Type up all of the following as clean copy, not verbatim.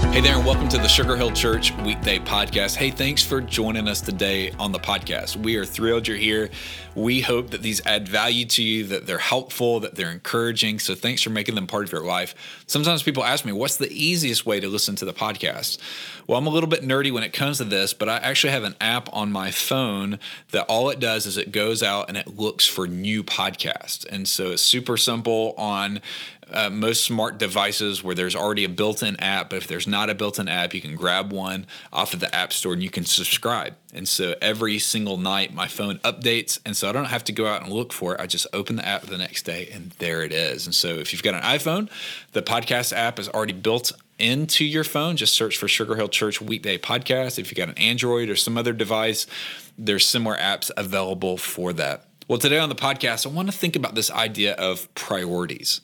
Hey there, and welcome to the Sugar Hill Church Weekday Podcast. Hey, thanks for joining us today on the podcast. We are thrilled you're here. We hope that these add value to you, that they're helpful, that they're encouraging. So thanks for making them part of your life. Sometimes people ask me, what's the easiest way to listen to the podcast? Well, I'm a little bit nerdy when it comes to this, but I actually have an app on my phone that all it does is it goes out and it looks for new podcasts. And so it's super simple on most smart devices where there's already a built-in app. But if there's not a built-in app, you can grab one off of the App Store and you can subscribe. And so every single night my phone updates, and so I don't have to go out and look for it. I just open the app the next day and there it is. And so if you've got an iPhone, the podcast app is already built into your phone. Just search for Sugar Hill Church Weekday Podcast. If you've got an Android or some other device, there's similar apps available for that. Well, today on the podcast, I want to think about this idea of priorities.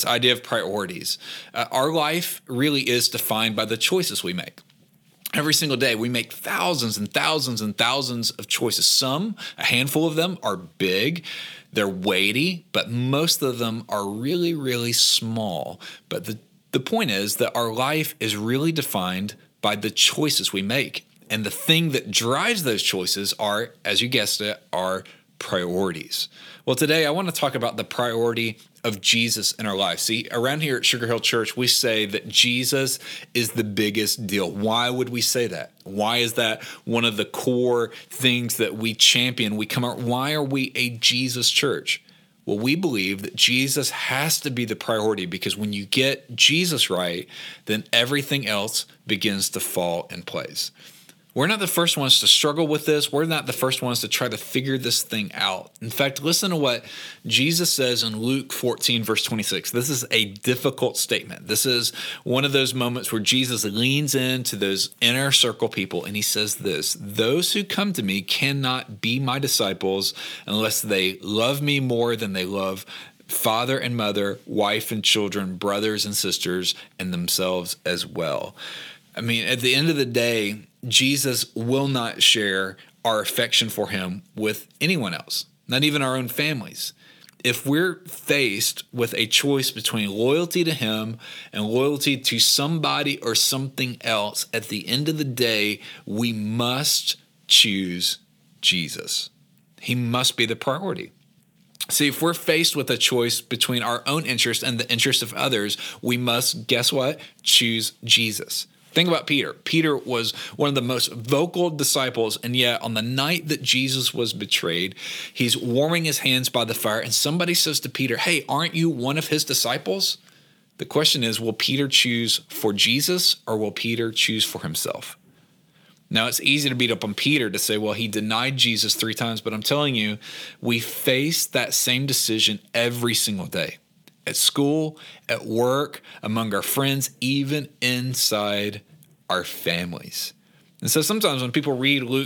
Our life really is defined by the choices we make. Every single day, we make thousands and thousands and thousands of choices. Some, a handful of them, are big. They're weighty, but most of them are really, really small. But the point is that our life is really defined by the choices we make. And the thing that drives those choices are, as you guessed it, are priorities. Well, today I want to talk about the priority of Jesus in our life. See, around here at Sugar Hill Church, we say that Jesus is the biggest deal. Why would we say that? Why is that one of the core things that we champion? Why are we a Jesus church? Well, we believe that Jesus has to be the priority because when you get Jesus right, then everything else begins to fall in place. We're not the first ones to struggle with this. We're not the first ones to try to figure this thing out. In fact, listen to what Jesus says in Luke 14, verse 26. This is a difficult statement. This is one of those moments where Jesus leans into those inner circle people and he says this: "Those who come to me cannot be my disciples unless they love me more than they love father and mother, wife and children, brothers and sisters, and themselves as well." I mean, at the end of the day, Jesus will not share our affection for him with anyone else, not even our own families. If we're faced with a choice between loyalty to him and loyalty to somebody or something else, at the end of the day, we must choose Jesus. He must be the priority. See, if we're faced with a choice between our own interest and the interest of others, we must, guess what? Choose Jesus. Think about Peter. Peter was one of the most vocal disciples, and yet on the night that Jesus was betrayed, he's warming his hands by the fire, and somebody says to Peter, "Hey, aren't you one of his disciples?" The question is, will Peter choose for Jesus or will Peter choose for himself? Now, it's easy to beat up on Peter to say, well, he denied Jesus 3 times, but I'm telling you, we face that same decision every single day. At school, at work, among our friends, even inside our families. And so sometimes when people read Luke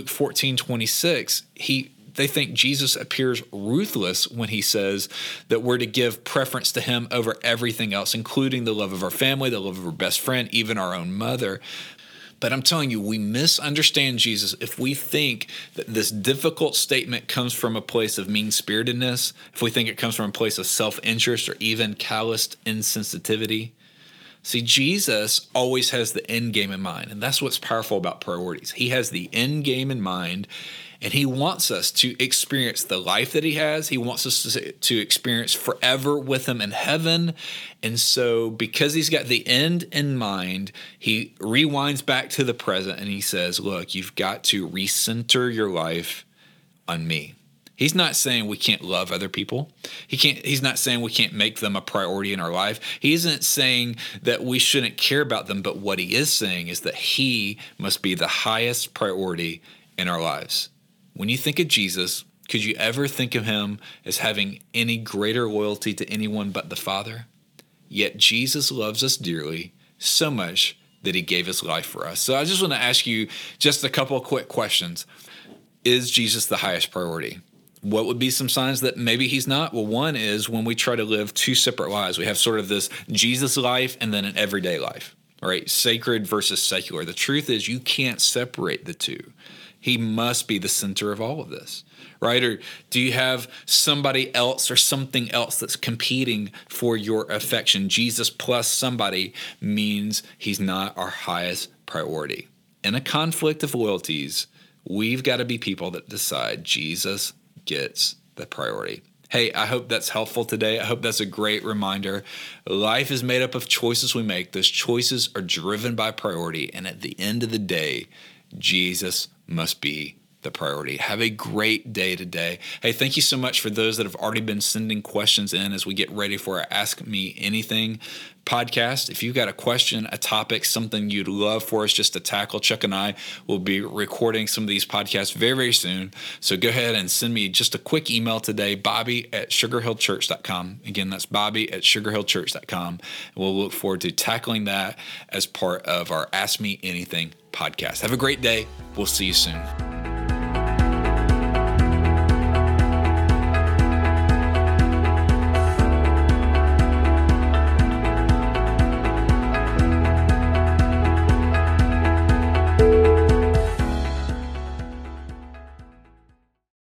14:26, they think Jesus appears ruthless when he says that we're to give preference to him over everything else, including the love of our family, the love of our best friend, even our own mother. But I'm telling you, we misunderstand Jesus if we think that this difficult statement comes from a place of mean-spiritedness, if we think it comes from a place of self-interest or even calloused insensitivity. See, Jesus always has the end game in mind, and that's what's powerful about priorities. He has the end game in mind, and he wants us to experience the life that he has. He wants us to experience forever with him in heaven. And so because he's got the end in mind, he rewinds back to the present and he says, look, you've got to recenter your life on me. He's not saying we can't love other people. He's not saying we can't make them a priority in our life. He isn't saying that we shouldn't care about them. But what he is saying is that he must be the highest priority in our lives. When you think of Jesus, could you ever think of him as having any greater loyalty to anyone but the Father? Yet Jesus loves us dearly, so much that he gave his life for us. So I just want to ask you just a couple of quick questions. Is Jesus the highest priority? What would be some signs that maybe he's not? Well, one is when we try to live 2 separate lives. We have sort of this Jesus life and then an everyday life, right? Sacred versus secular. The truth is you can't separate the two. He must be the center of all of this, right? Or do you have somebody else or something else that's competing for your affection? Jesus plus somebody means he's not our highest priority. In a conflict of loyalties, we've got to be people that decide Jesus gets the priority. Hey, I hope that's helpful today. I hope that's a great reminder. Life is made up of choices we make. Those choices are driven by priority. And at the end of the day, Jesus must be the priority. Have a great day today. Hey, thank you so much for those that have already been sending questions in as we get ready for our Ask Me Anything podcast. If you've got a question, a topic, something you'd love for us just to tackle, Chuck and I will be recording some of these podcasts very, very soon. So go ahead and send me just a quick email today, bobby@sugarhillchurch.com. Again, that's bobby@sugarhillchurch.com. And we'll look forward to tackling that as part of our Ask Me Anything podcast. Have a great day. We'll see you soon.